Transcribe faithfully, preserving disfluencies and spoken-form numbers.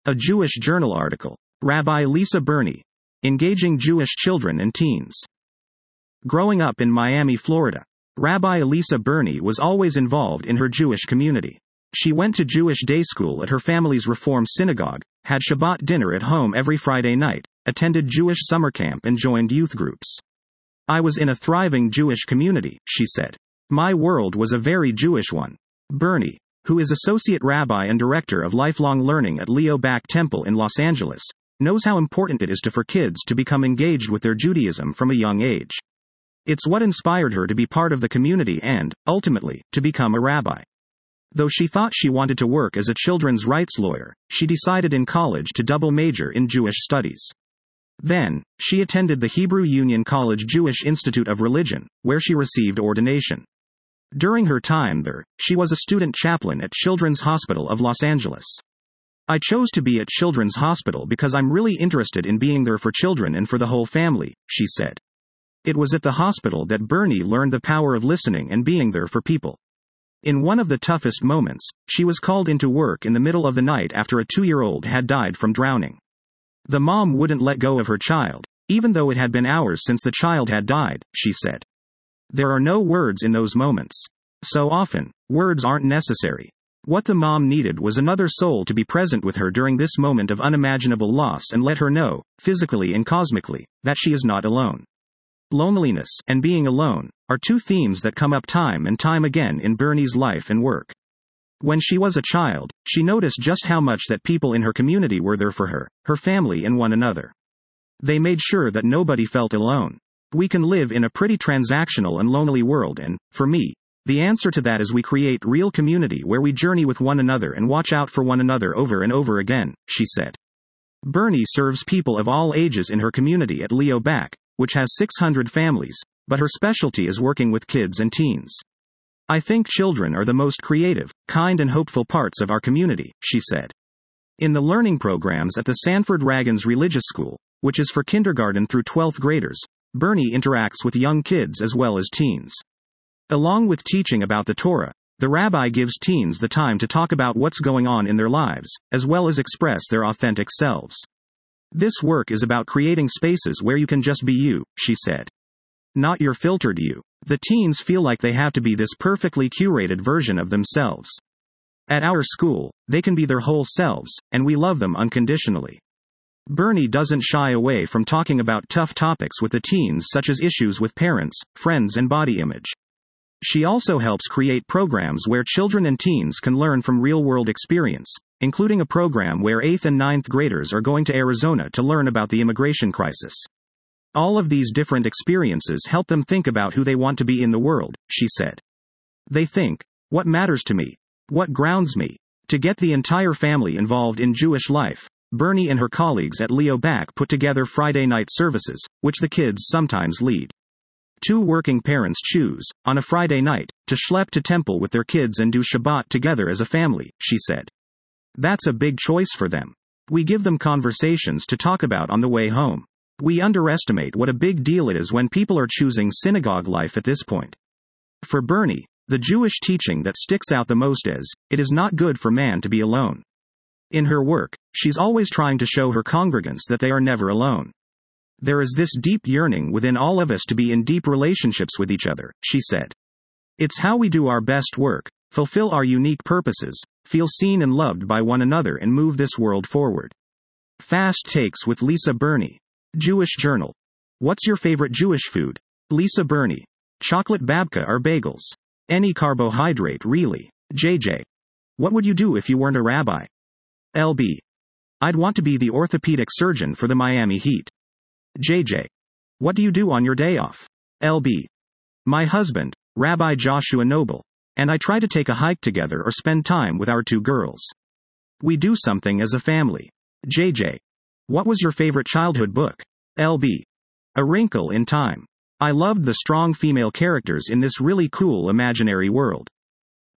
A Jewish Journal article. Rabbi Lisa Burney. Engaging Jewish Children and Teens. Growing up in Miami, Florida, Rabbi Lisa Burney was always involved in her Jewish community. She went to Jewish day school at her family's Reform synagogue, had Shabbat dinner at home every Friday night, attended Jewish summer camp and joined youth groups. I was in a thriving Jewish community, she said. My world was a very Jewish one. Burney, who is Associate Rabbi and Director of Lifelong Learning at Leo Back Temple in Los Angeles, knows how important it is to for kids to become engaged with their Judaism from a young age. It's what inspired her to be part of the community and, ultimately, to become a rabbi. Though she thought she wanted to work as a children's rights lawyer, she decided in college to double major in Jewish studies. Then, she attended the Hebrew Union College Jewish Institute of Religion, where she received ordination. During her time there, she was a student chaplain at Children's Hospital of Los Angeles. I chose to be at Children's Hospital because I'm really interested in being there for children and for the whole family, she said. It was at the hospital that Burney learned the power of listening and being there for people. In one of the toughest moments, she was called into work in the middle of the night after a two-year-old had died from drowning. The mom wouldn't let go of her child, even though it had been hours since the child had died, she said. There are no words in those moments. So often, words aren't necessary. What the mom needed was another soul to be present with her during this moment of unimaginable loss and let her know, physically and cosmically, that she is not alone. Loneliness and being alone are two themes that come up time and time again in Burney's life and work. When she was a child, she noticed just how much that people in her community were there for her, her family and one another. They made sure that nobody felt alone. We can live in a pretty transactional and lonely world and, for me, the answer to that is we create real community where we journey with one another and watch out for one another over and over again, she said. Burney serves people of all ages in her community at Leo Back, which has six hundred families, but her specialty is working with kids and teens. I think children are the most creative, kind and hopeful parts of our community, she said. In the learning programs at the Sanford Raggins Religious School, which is for kindergarten through twelfth graders, Burney interacts with young kids as well as teens. Along with teaching about the Torah, the rabbi gives teens the time to talk about what's going on in their lives, as well as express their authentic selves. This work is about creating spaces where you can just be you, she said. Not your filtered you. The teens feel like they have to be this perfectly curated version of themselves. At our school, they can be their whole selves, and we love them unconditionally. Burney doesn't shy away from talking about tough topics with the teens such as issues with parents, friends and body image. She also helps create programs where children and teens can learn from real-world experience, including a program where eighth and ninth graders are going to Arizona to learn about the immigration crisis. All of these different experiences help them think about who they want to be in the world, she said. They think, what matters to me? What grounds me? To get the entire family involved in Jewish life, Burney and her colleagues at Leo Back put together Friday night services, which the kids sometimes lead. Two working parents choose, on a Friday night, to schlep to temple with their kids and do Shabbat together as a family, she said. That's a big choice for them. We give them conversations to talk about on the way home. We underestimate what a big deal it is when people are choosing synagogue life at this point. For Burney, the Jewish teaching that sticks out the most is, it is not good for man to be alone. In her work, she's always trying to show her congregants that they are never alone. There is this deep yearning within all of us to be in deep relationships with each other, she said. It's how we do our best work, fulfill our unique purposes, feel seen and loved by one another and move this world forward. Fast Takes with Lisa Burney. Jewish Journal. What's your favorite Jewish food? Lisa Burney. Chocolate babka or bagels? Any carbohydrate really? J J. What would you do if you weren't a rabbi? L B. I'd want to be the orthopedic surgeon for the Miami Heat. J J. What do you do on your day off? L B. My husband, Rabbi Joshua Noble, and I try to take a hike together or spend time with our two girls. We do something as a family. J J. What was your favorite childhood book? L B. A Wrinkle in Time. I loved the strong female characters in this really cool imaginary world.